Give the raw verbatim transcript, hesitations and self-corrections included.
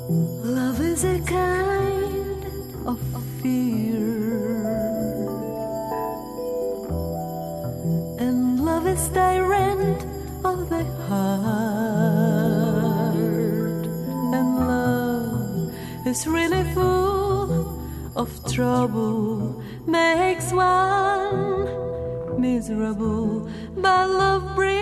Love is a kind of fear, and love is tyrant of the heart, and love is really full of trouble, makes one miserable, but love brings